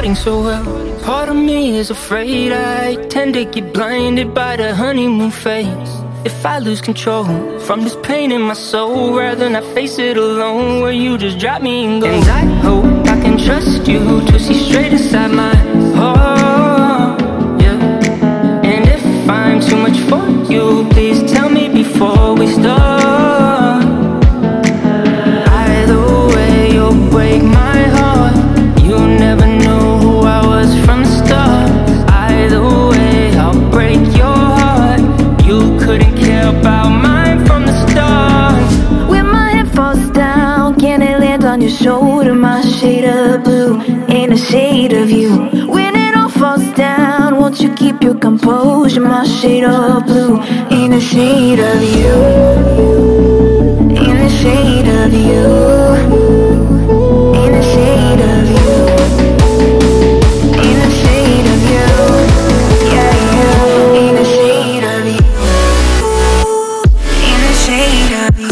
hiding so well. Part of me is afraid I tend to get blinded by the honeymoon phase. If I lose control from this pain in my soul, rather than I face it alone, where you just drop me and go. And I hope I can trust you to see straight inside my heart, yeah. And if I'm too much for you, please tell me before we start. Either way, you'll break my heart. You'll never know who I was from the start. Either way, I'll break your heart. You couldn't care about mine from the start. When my head falls down, can it land on your shoulder? My shade of blue in a shade of you. When it all falls down, won't you keep your composure? My shade of blue in a shade of you. In a shade of you. In a shade of you. In a shade of you. Yeah, you. In a shade of you. In a shade of you.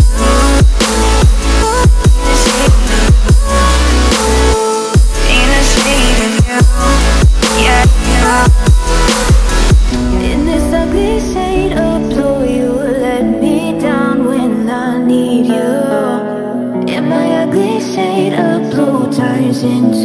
In a shade of you. Yeah, you. In this ugly shade of blue, you let me down when I need you. And my ugly shade of blue turns into